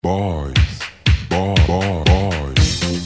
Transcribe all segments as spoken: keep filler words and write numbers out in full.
Boys, boy, boy, boys.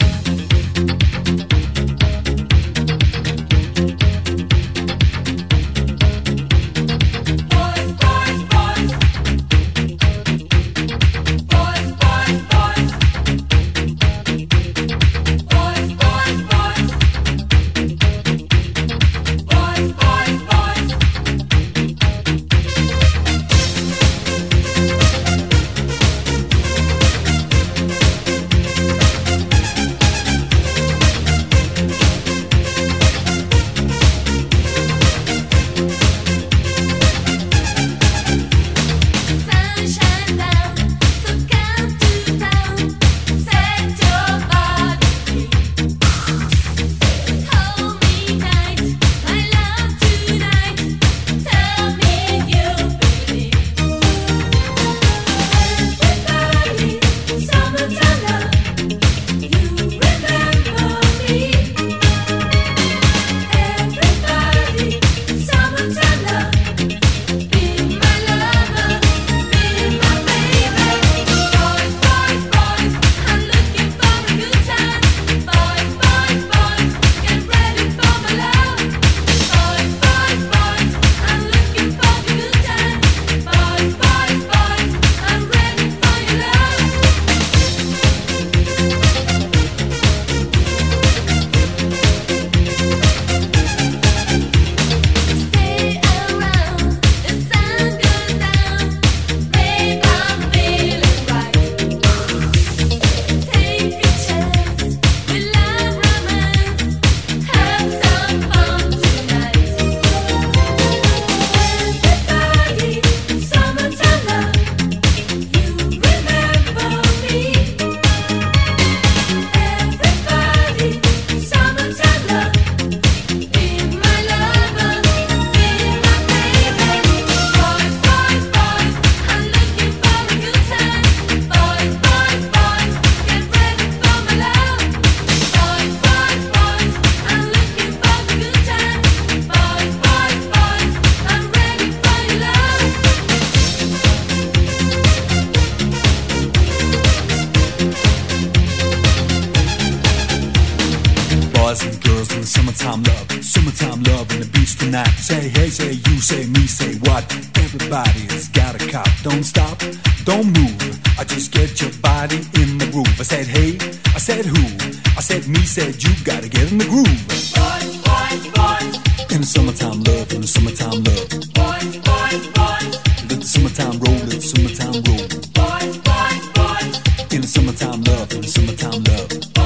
Boys and girls in the summertime love, summertime love in the beach tonight. Say hey, say you, say me, say what? Everybody's got a cop. Don't stop, don't move. I just get your body in the groove. I said hey, I said who? I said me, said you. Gotta get in the groove. Boys, boys, boys. In the summertime love, in the summertime love. Boys, boys, boys. Let the summertime roll, let the summertime roll. Boys, boys, boys. In the summertime love, in the summertime love.